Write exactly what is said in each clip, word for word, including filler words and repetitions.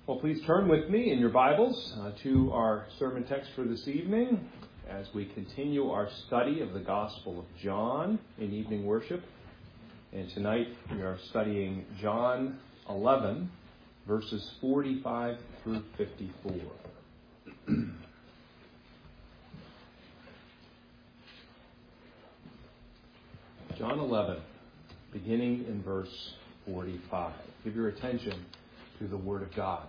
Well, please turn with me in your Bibles uh, to our sermon text for this evening as we continue our study of the Gospel of John in evening worship. And tonight we are studying John eleven, verses forty-five through fifty-four. John eleven, beginning in verse forty-five. Give your attention to the Word of God.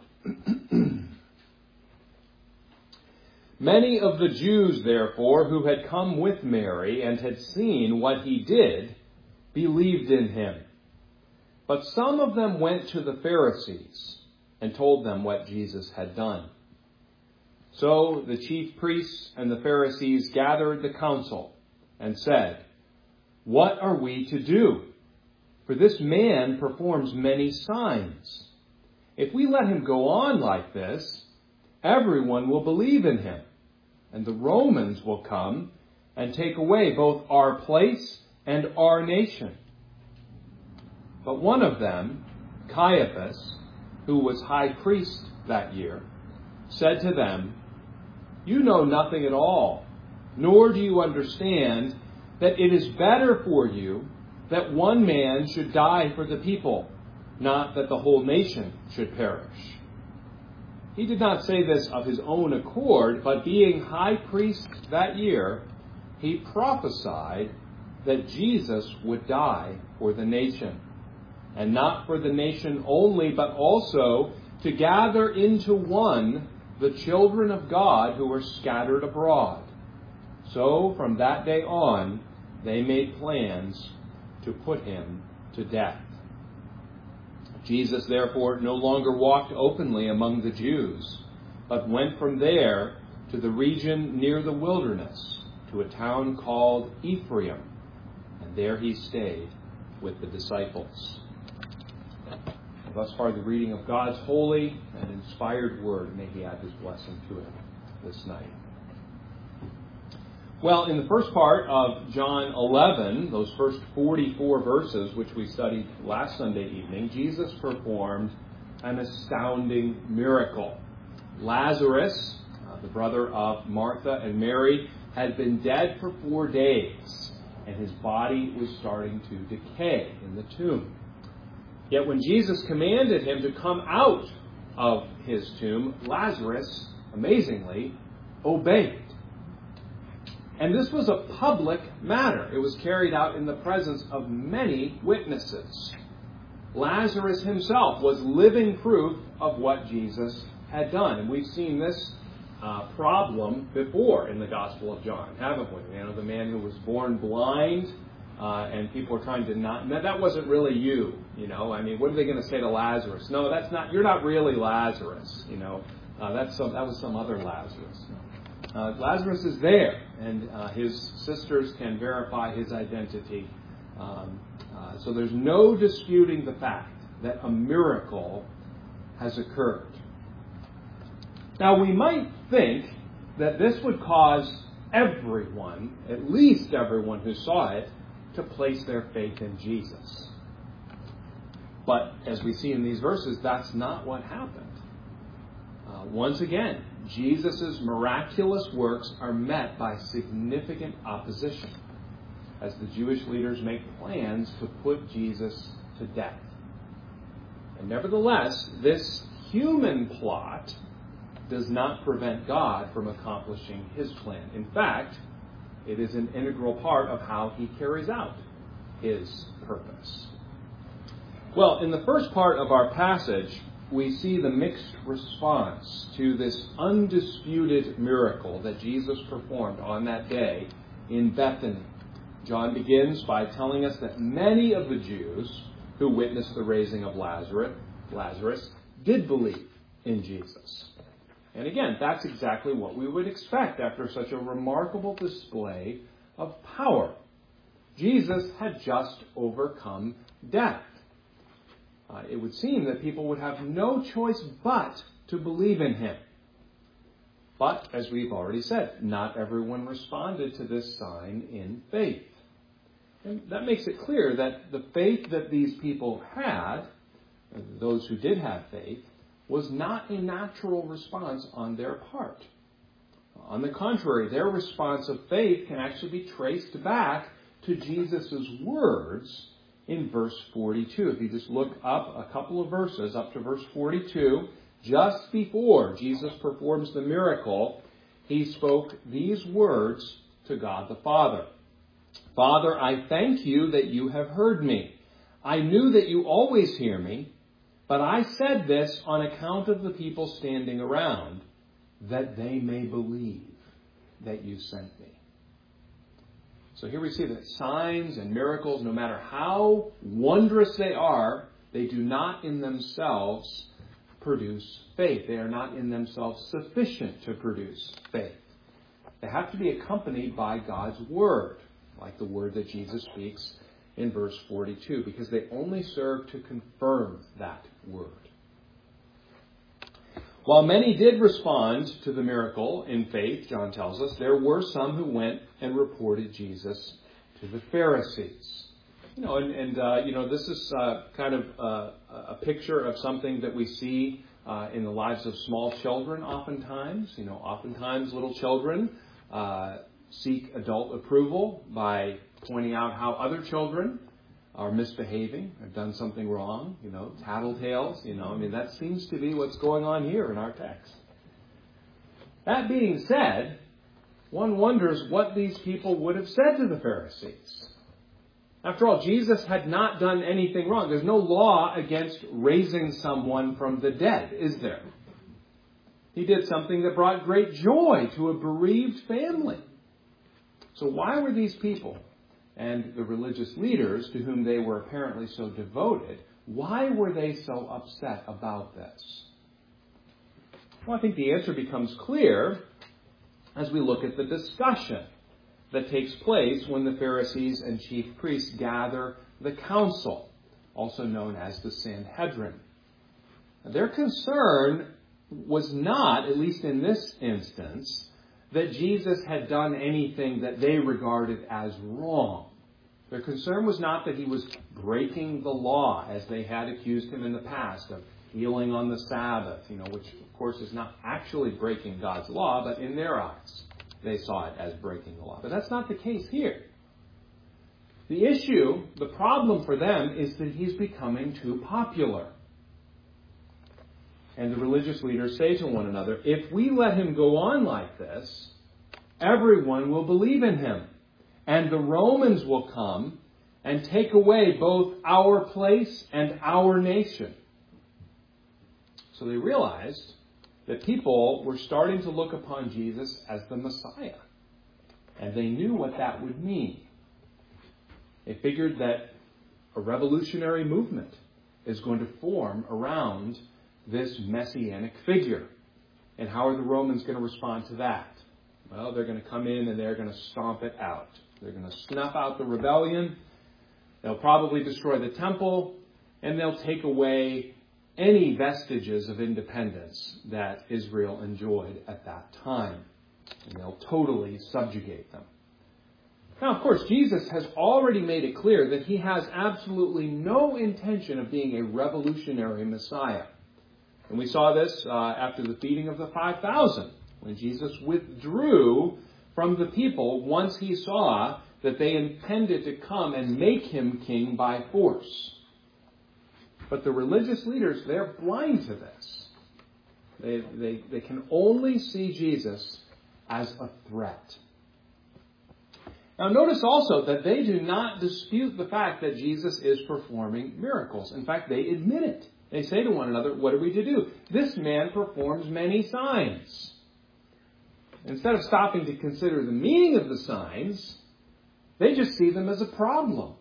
Many of the Jews, therefore, who had come with Mary and had seen what he did, believed in him. But some of them went to the Pharisees and told them what Jesus had done. So the chief priests and the Pharisees gathered the council and said, "What are we to do? For this man performs many signs. If we let him go on like this, everyone will believe in him, and the Romans will come and take away both our place and our nation." But one of them, Caiaphas, who was high priest that year, said to them, "You know nothing at all, nor do you understand that it is better for you that one man should die for the people, not that the whole nation should perish." He did not say this of his own accord, but being high priest that year, he prophesied that Jesus would die for the nation, and not for the nation only, but also to gather into one the children of God who were scattered abroad. So from that day on, they made plans to put him to death. Jesus, therefore, no longer walked openly among the Jews, but went from there to the region near the wilderness, to a town called Ephraim, and there he stayed with the disciples. Thus far, the reading of God's holy and inspired word. May he add his blessing to it this night. Well, in the first part of John eleven, those first forty-four verses, which we studied last Sunday evening, Jesus performed an astounding miracle. Lazarus, uh, the brother of Martha and Mary, had been dead for four days, and his body was starting to decay in the tomb. Yet when Jesus commanded him to come out of his tomb, Lazarus, amazingly, obeyed. And this was a public matter. It was carried out in the presence of many witnesses. Lazarus himself was living proof of what Jesus had done. And we've seen this uh, problem before in the Gospel of John, haven't we? You know, the man who was born blind, uh, and people are trying to not... No, that wasn't really you, you know. I mean, what are they going to say to Lazarus? No, that's not... You're not really Lazarus, you know. Uh, that's some, that was some other Lazarus. No. Uh, Lazarus is there, and uh, his sisters can verify his identity. Um, uh, so there's no disputing the fact that a miracle has occurred. Now, we might think that this would cause everyone, at least everyone who saw it, to place their faith in Jesus. But as we see in these verses, that's not what happened. Uh, once again, Jesus' miraculous works are met by significant opposition as the Jewish leaders make plans to put Jesus to death. And nevertheless, this human plot does not prevent God from accomplishing his plan. In fact, it is an integral part of how he carries out his purpose. Well, in the first part of our passage, we see the mixed response to this undisputed miracle that Jesus performed on that day in Bethany. John begins by telling us that many of the Jews who witnessed the raising of Lazarus, Lazarus did believe in Jesus. And again, that's exactly what we would expect after such a remarkable display of power. Jesus had just overcome death. Uh, it would seem that people would have no choice but to believe in him. But, as we've already said, not everyone responded to this sign in faith. And that makes it clear that the faith that these people had, those who did have faith, was not a natural response on their part. On the contrary, their response of faith can actually be traced back to Jesus' words in verse forty-two. If you just look up a couple of verses, up to verse forty-two, just before Jesus performs the miracle, he spoke these words to God the Father. Father, I thank you that you have heard me. I knew that you always hear me, but I said this on account of the people standing around, that they may believe that you sent me. So here we see that signs and miracles, no matter how wondrous they are, they do not in themselves produce faith. They are not in themselves sufficient to produce faith. They have to be accompanied by God's word, like the word that Jesus speaks in verse forty-two, because they only serve to confirm that word. While many did respond to the miracle in faith, John tells us, there were some who went and reported Jesus to the Pharisees. You know, and, and uh, you know, this is uh, kind of uh, a picture of something that we see uh, in the lives of small children oftentimes. You know, oftentimes little children uh, seek adult approval by pointing out how other children are misbehaving, have done something wrong, you know, tattletales, you know. I mean, that seems to be what's going on here in our text. That being said, one wonders what these people would have said to the Pharisees. After all, Jesus had not done anything wrong. There's no law against raising someone from the dead, is there? He did something that brought great joy to a bereaved family. So why were these people and the religious leaders to whom they were apparently so devoted, why were they so upset about this? Well, I think the answer becomes clear as we look at the discussion that takes place when the Pharisees and chief priests gather the council, also known as the Sanhedrin. Their concern was not, at least in this instance, that Jesus had done anything that they regarded as wrong. Their concern was not that he was breaking the law, as they had accused him in the past of healing on the Sabbath, you know, which of course is not actually breaking God's law, but in their eyes they saw it as breaking the law. But that's not the case here. The issue, the problem for them, is that he's becoming too popular. And the religious leaders say to one another, if we let him go on like this, everyone will believe in him. And the Romans will come and take away both our place and our nation. So they realized that people were starting to look upon Jesus as the Messiah. And they knew what that would mean. They figured that a revolutionary movement is going to form around this messianic figure. And how are the Romans going to respond to that? Well, they're going to come in and they're going to stomp it out. They're going to snuff out the rebellion. They'll probably destroy the temple. And they'll take away any vestiges of independence that Israel enjoyed at that time. And they'll totally subjugate them. Now, of course, Jesus has already made it clear that he has absolutely no intention of being a revolutionary Messiah. And we saw this uh, after the feeding of the five thousand, when Jesus withdrew from the people once he saw that they intended to come and make him king by force. But the religious leaders, they're blind to this. They, they, they can only see Jesus as a threat. Now notice also that they do not dispute the fact that Jesus is performing miracles. In fact, they admit it. They say to one another, what are we to do? This man performs many signs. Instead of stopping to consider the meaning of the signs, they just see them as a problem.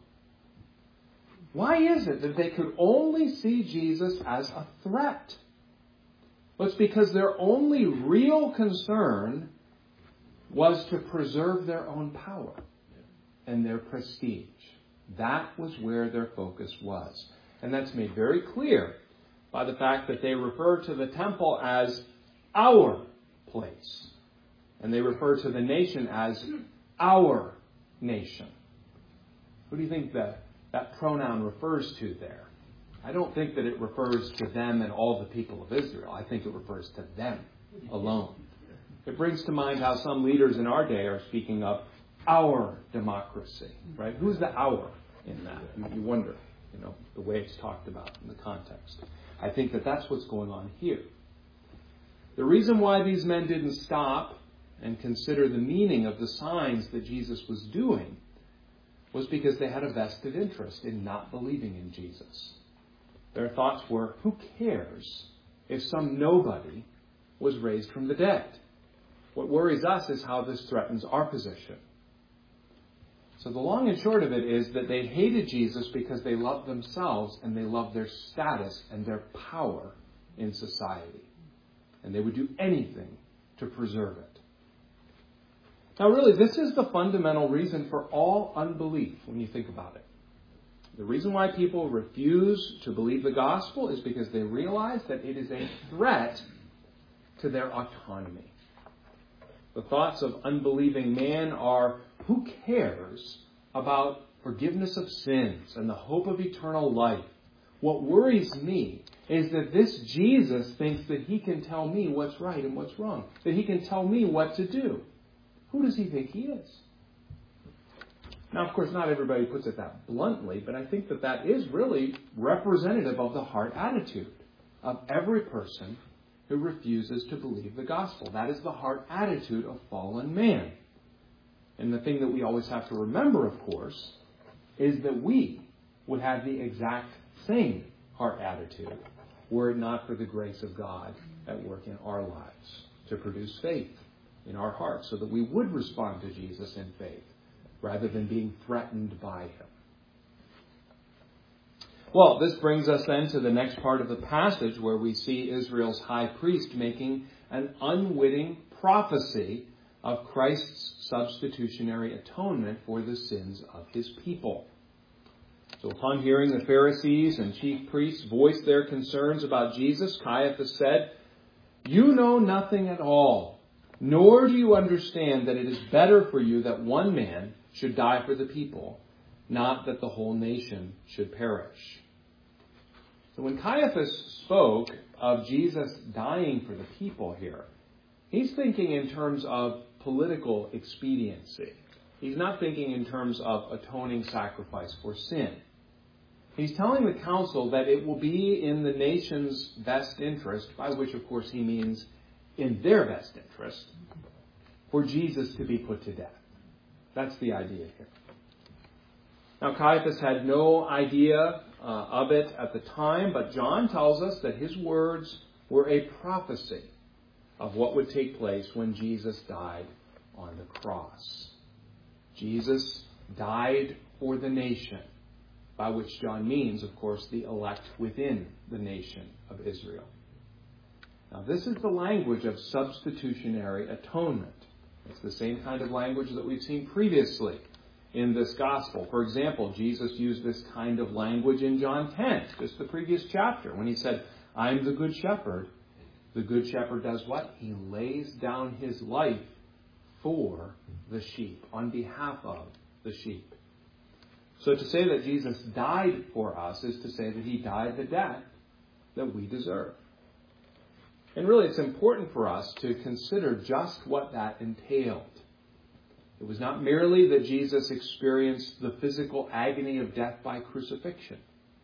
Why is it that they could only see Jesus as a threat? Well, it's because their only real concern was to preserve their own power and their prestige. That was where their focus was. And that's made very clear by the fact that they refer to the temple as our place. And they refer to the nation as our nation. Who do you think that, that pronoun refers to there? I don't think that it refers to them and all the people of Israel. I think it refers to them alone. It brings to mind how some leaders in our day are speaking of our democracy, right? Who's the our in that? You wonder, you know, the way it's talked about in the context. I think that that's what's going on here. The reason why these men didn't stop and consider the meaning of the signs that Jesus was doing was because they had a vested interest in not believing in Jesus. Their thoughts were, who cares if some nobody was raised from the dead? What worries us is how this threatens our position. So the long and short of it is that they hated Jesus because they loved themselves and they loved their status and their power in society. And they would do anything to preserve it. Now really, this is the fundamental reason for all unbelief when you think about it. The reason why people refuse to believe the gospel is because they realize that it is a threat to their autonomy. The thoughts of unbelieving man are, who cares about forgiveness of sins and the hope of eternal life? What worries me is that this Jesus thinks that he can tell me what's right and what's wrong, that he can tell me what to do. Who does he think he is? Now, of course, not everybody puts it that bluntly, but I think that that is really representative of the heart attitude of every person who refuses to believe the gospel. That is the heart attitude of fallen man. And the thing that we always have to remember, of course, is that we would have the exact same heart attitude were it not for the grace of God at work in our lives to produce faith in our hearts so that we would respond to Jesus in faith rather than being threatened by him. Well, this brings us then to the next part of the passage where we see Israel's high priest making an unwitting prophecy of Christ's substitutionary atonement for the sins of his people. So upon hearing the Pharisees and chief priests voice their concerns about Jesus, Caiaphas said, "You know nothing at all, nor do you understand that it is better for you that one man should die for the people, not that the whole nation should perish." So when Caiaphas spoke of Jesus dying for the people here, he's thinking in terms of political expediency. He's not thinking in terms of atoning sacrifice for sin. He's telling the council that it will be in the nation's best interest, by which, of course, he means in their best interest, for Jesus to be put to death. That's the idea here. Now, Caiaphas had no idea uh, of it at the time, but John tells us that his words were a prophecy of what would take place when Jesus died on the cross. Jesus died for the nation, by which John means, of course, the elect within the nation of Israel. Now, this is the language of substitutionary atonement. It's the same kind of language that we've seen previously in this gospel. For example, Jesus used this kind of language in John ten, just the previous chapter, when he said, "I'm the good shepherd." The good shepherd does what? He lays down his life for the sheep, on behalf of the sheep. So to say that Jesus died for us is to say that he died the death that we deserve. And really, it's important for us to consider just what that entailed. It was not merely that Jesus experienced the physical agony of death by crucifixion.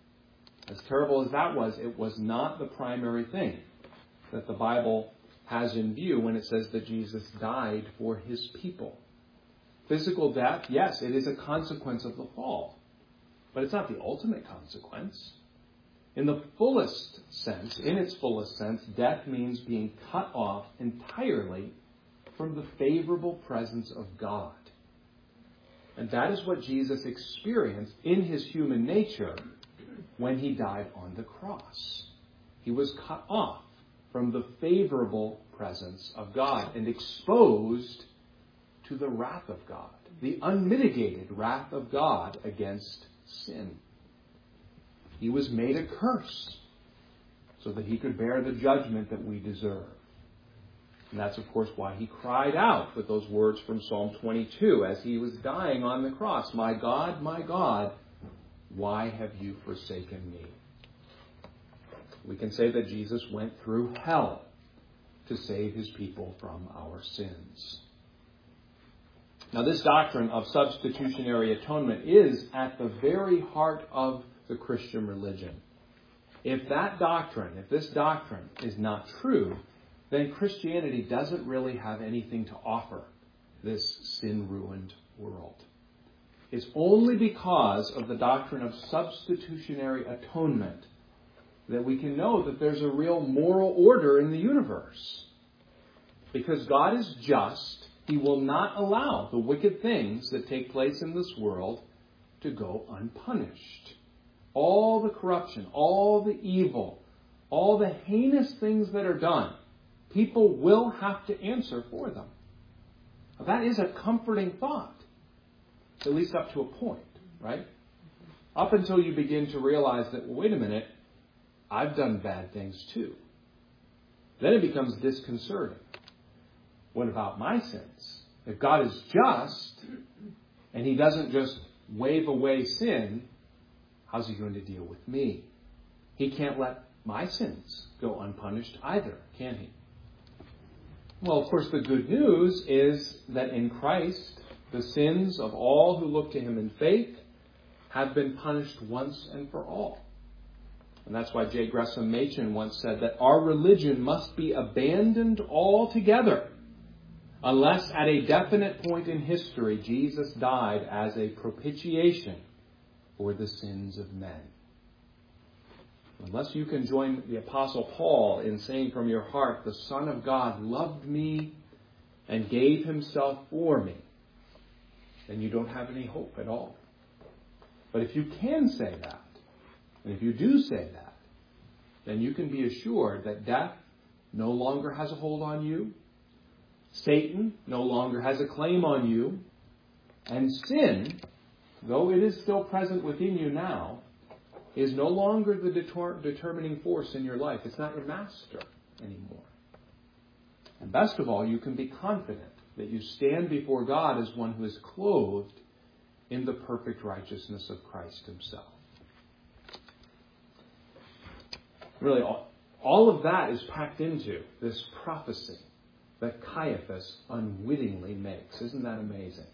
As terrible as that was, it was not the primary thing that the Bible has in view when it says that Jesus died for his people. Physical death, yes, it is a consequence of the fall, but it's not the ultimate consequence. In the fullest sense, in its fullest sense, death means being cut off entirely from the favorable presence of God. And that is what Jesus experienced in his human nature when he died on the cross. He was cut off from the favorable presence of God and exposed to the wrath of God, the unmitigated wrath of God against sin. He was made a curse so that he could bear the judgment that we deserve. And that's, of course, why he cried out with those words from Psalm twenty-two as he was dying on the cross, "My God, my God, why have you forsaken me?" We can say that Jesus went through hell to save his people from our sins. Now, this doctrine of substitutionary atonement is at the very heart of the Christian religion. If that doctrine, if this doctrine is not true, then Christianity doesn't really have anything to offer this sin-ruined world. It's only because of the doctrine of substitutionary atonement that we can know that there's a real moral order in the universe. Because God is just, he will not allow the wicked things that take place in this world to go unpunished. All the corruption, all the evil, all the heinous things that are done, people will have to answer for them. Now, that is a comforting thought, at least up to a point, right? Up until you begin to realize that, well, wait a minute, I've done bad things too. Then it becomes disconcerting. What about my sins? If God is just, and he doesn't just wave away sin, how's he going to deal with me? He can't let my sins go unpunished either, can he? Well, of course, the good news is that in Christ, the sins of all who look to him in faith have been punished once and for all. And that's why J. Gresham Machen once said that our religion must be abandoned altogether unless at a definite point in history Jesus died as a propitiation for the sins of men. Unless you can join the Apostle Paul in saying from your heart, the Son of God loved me and gave himself for me, then you don't have any hope at all. But if you can say that, and if you do say that, then you can be assured that death no longer has a hold on you, Satan no longer has a claim on you, and sin, though it is still present within you now, is no longer the deter- determining force in your life. It's not your master anymore. And best of all, you can be confident that you stand before God as one who is clothed in the perfect righteousness of Christ himself. Really, all, all of that is packed into this prophecy that Caiaphas unwittingly makes. Isn't that amazing?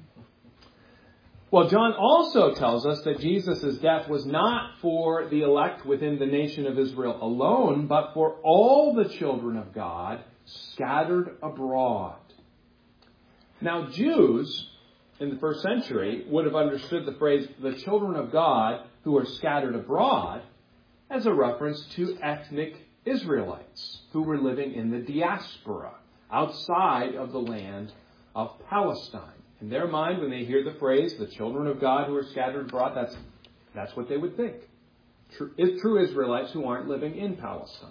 Well, John also tells us that Jesus' death was not for the elect within the nation of Israel alone, but for all the children of God scattered abroad. Now, Jews in the first century would have understood the phrase, the children of God who are scattered abroad, as a reference to ethnic Israelites who were living in the diaspora, outside of the land of Palestine. In their mind, when they hear the phrase, the children of God who are scattered abroad, that's, that's what they would think. True, true Israelites who aren't living in Palestine.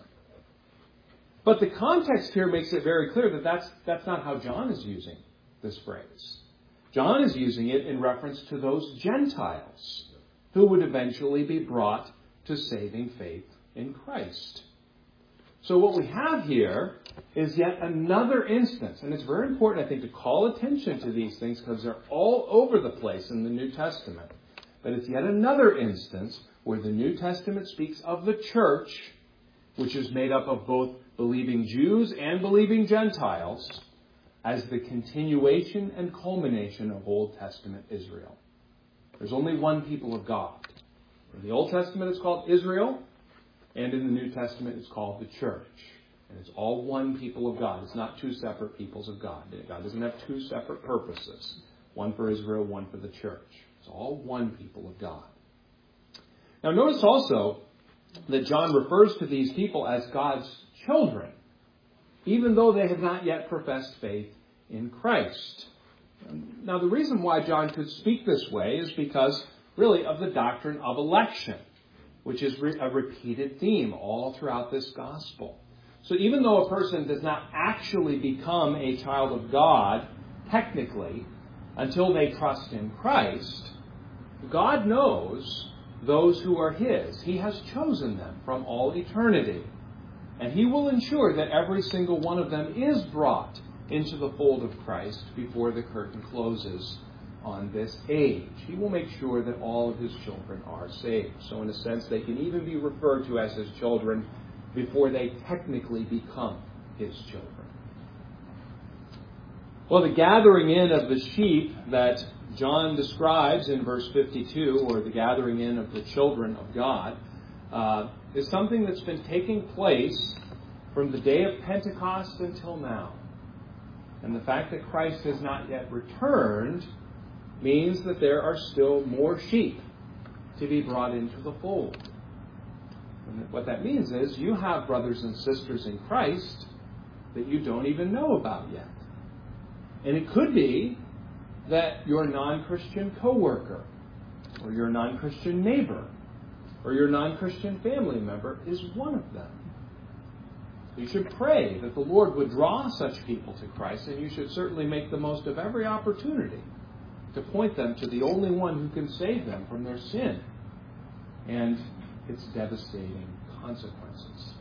But the context here makes it very clear that that's, that's not how John is using this phrase. John is using it in reference to those Gentiles who would eventually be brought to saving faith in Christ. So what we have here is yet another instance, and it's very important, I think, to call attention to these things because they're all over the place in the New Testament. But it's yet another instance where the New Testament speaks of the church, which is made up of both believing Jews and believing Gentiles, as the continuation and culmination of Old Testament Israel. There's only one people of God. In the Old Testament it's called Israel, and in the New Testament it's called the church. And it's all one people of God. It's not two separate peoples of God. God doesn't have two separate purposes. One for Israel, one for the church. It's all one people of God. Now notice also that John refers to these people as God's children, even though they have not yet professed faith in Christ. Now the reason why John could speak this way is because, really, of the doctrine of election, which is a repeated theme all throughout this gospel. So even though a person does not actually become a child of God, technically, until they trust in Christ, God knows those who are his. He has chosen them from all eternity. And he will ensure that every single one of them is brought into the fold of Christ before the curtain closes on this age. He will make sure that all of his children are saved. So in a sense, they can even be referred to as his children before they technically become his children. Well, the gathering in of the sheep that John describes in verse fifty-two, or the gathering in of the children of God, uh, is something that's been taking place from the day of Pentecost until now. And the fact that Christ has not yet returned means that there are still more sheep to be brought into the fold. And what that means is you have brothers and sisters in Christ that you don't even know about yet. And it could be that your non-Christian coworker, or your non-Christian neighbor, or your non-Christian family member is one of them. You should pray that the Lord would draw such people to Christ, and you should certainly make the most of every opportunity to point them to the only one who can save them from their sin and its devastating consequences.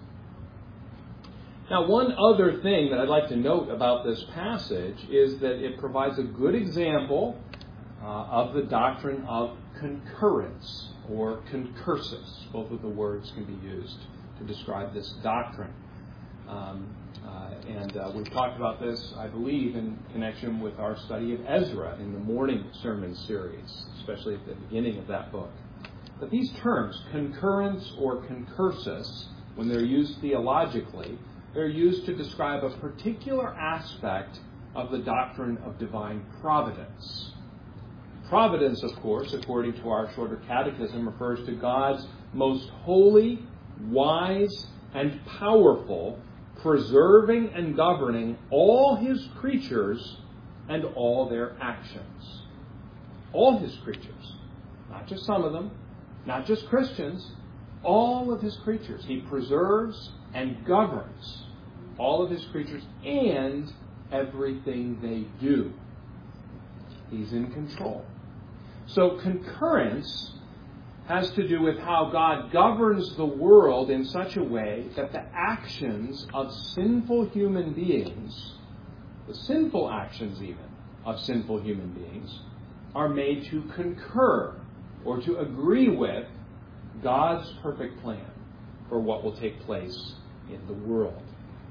Now, one other thing that I'd like to note about this passage is that it provides a good example uh, of the doctrine of concurrence, or concursus. Both of the words can be used to describe this doctrine. Um, uh, and uh, we've talked about this, I believe, in connection with our study of Ezra in the morning sermon series, especially at the beginning of that book. But these terms, concurrence or concursus, when they're used theologically, they're used to describe a particular aspect of the doctrine of divine providence. Providence, of course, according to our shorter catechism, refers to God's most holy, wise, and powerful, preserving and governing all his creatures and all their actions. All his creatures. Not just some of them, not just Christians, all of his creatures. He preserves and governs all of his creatures and everything they do. He's in control. So concurrence has to do with how God governs the world in such a way that the actions of sinful human beings, the sinful actions even of sinful human beings, are made to concur or to agree with God's perfect plan for what will take place in the world.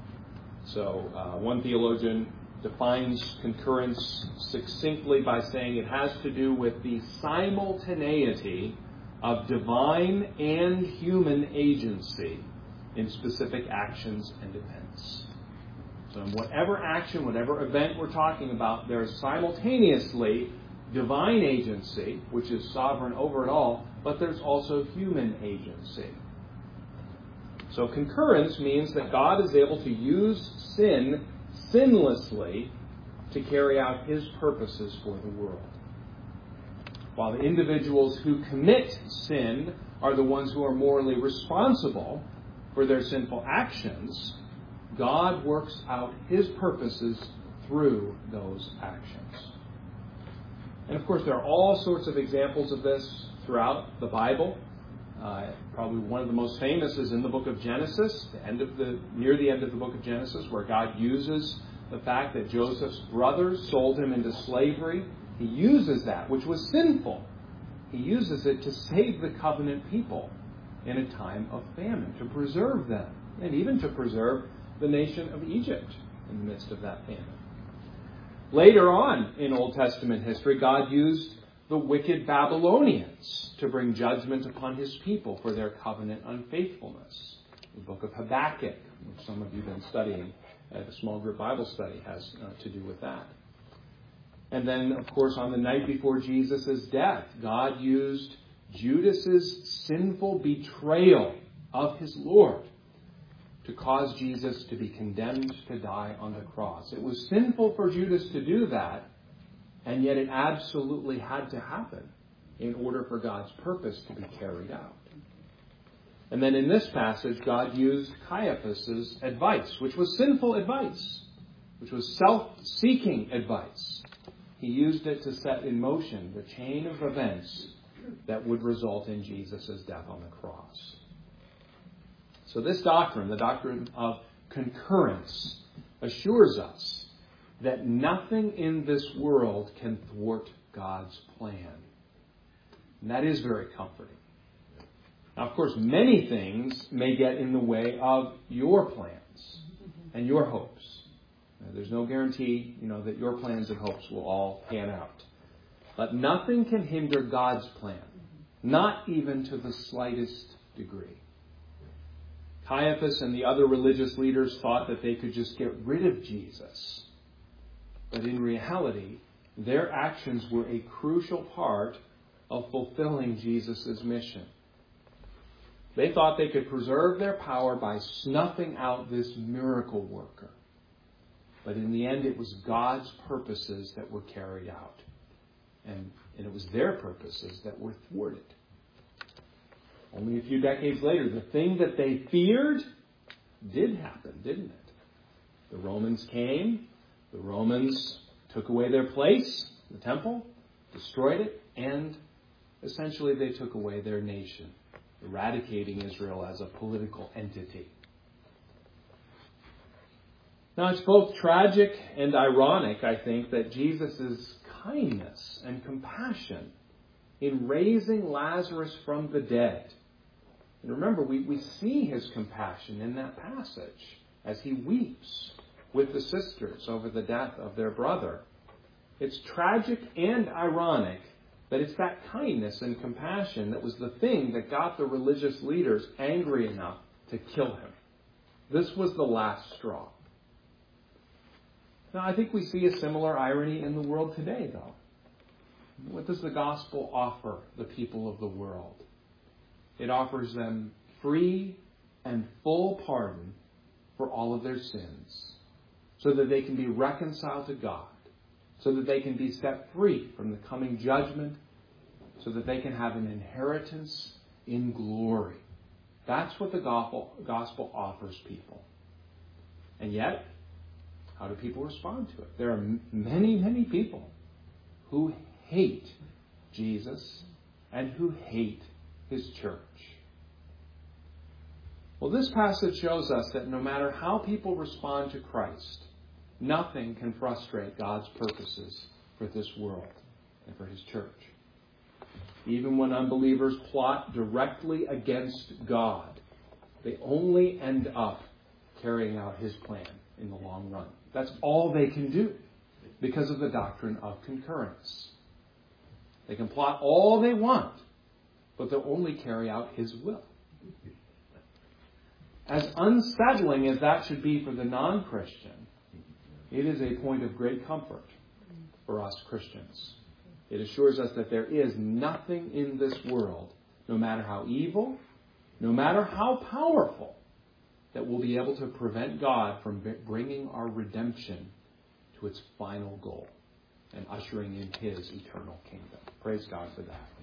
So uh, one theologian defines concurrence succinctly by saying it has to do with the simultaneity of divine and human agency in specific actions and events. So in whatever action, whatever event we're talking about, there's simultaneously divine agency, which is sovereign over it all, but there's also human agency. So concurrence means that God is able to use sin sinlessly to carry out his purposes for the world. While the individuals who commit sin are the ones who are morally responsible for their sinful actions, God works out his purposes through those actions. And of course, there are all sorts of examples of this throughout the Bible. Uh, probably one of the most famous is in the book of Genesis, the end of the near the end of the book of Genesis, where God uses the fact that Joseph's brothers sold him into slavery. He uses that, which was sinful. He uses it to save the covenant people in a time of famine, to preserve them, and even to preserve the nation of Egypt in the midst of that famine. Later on in Old Testament history, God used the wicked Babylonians to bring judgment upon his people for their covenant unfaithfulness. The book of Habakkuk, which some of you have been studying at a small group Bible study, has uh, to do with that. And then, of course, on the night before Jesus' death, God used Judas's sinful betrayal of his Lord to cause Jesus to be condemned to die on the cross. It was sinful for Judas to do that, and yet it absolutely had to happen in order for God's purpose to be carried out. And then in this passage, God used Caiaphas' advice, which was sinful advice, which was self-seeking advice. He used it to set in motion the chain of events that would result in Jesus' death on the cross. So this doctrine, the doctrine of concurrence, assures us that nothing in this world can thwart God's plan. And that is very comforting. Now, of course, many things may get in the way of your plans and your hopes. Now, there's no guarantee, you know, that your plans and hopes will all pan out. But nothing can hinder God's plan, not even to the slightest degree. Caiaphas and the other religious leaders thought that they could just get rid of Jesus. But in reality, their actions were a crucial part of fulfilling Jesus' mission. They thought they could preserve their power by snuffing out this miracle worker. But in the end, it was God's purposes that were carried out. And, and it was their purposes that were thwarted. Only a few decades later, the thing that they feared did happen, didn't it? The Romans came. The Romans took away their place, the temple, destroyed it, and essentially they took away their nation, eradicating Israel as a political entity. Now, it's both tragic and ironic, I think, that Jesus' kindness and compassion in raising Lazarus from the dead. And remember, we, we see his compassion in that passage as he weeps with the sisters over the death of their brother. It's tragic and ironic that it's that kindness and compassion that was the thing that got the religious leaders angry enough to kill him. This was the last straw. Now, I think we see a similar irony in the world today, though. What does the gospel offer the people of the world? It offers them free and full pardon for all of their sins, so that they can be reconciled to God, so that they can be set free from the coming judgment, so that they can have an inheritance in glory. That's what the gospel, gospel offers people. And yet, how do people respond to it? There are many, many people who hate Jesus and who hate his church. Well, this passage shows us that no matter how people respond to Christ, nothing can frustrate God's purposes for this world and for his church. Even when unbelievers plot directly against God, they only end up carrying out his plan in the long run. That's all they can do because of the doctrine of concurrence. They can plot all they want, but they'll only carry out his will. As unsettling as that should be for the non-Christian, it is a point of great comfort for us Christians. It assures us that there is nothing in this world, no matter how evil, no matter how powerful, that will be able to prevent God from bringing our redemption to its final goal and ushering in his eternal kingdom. Praise God for that.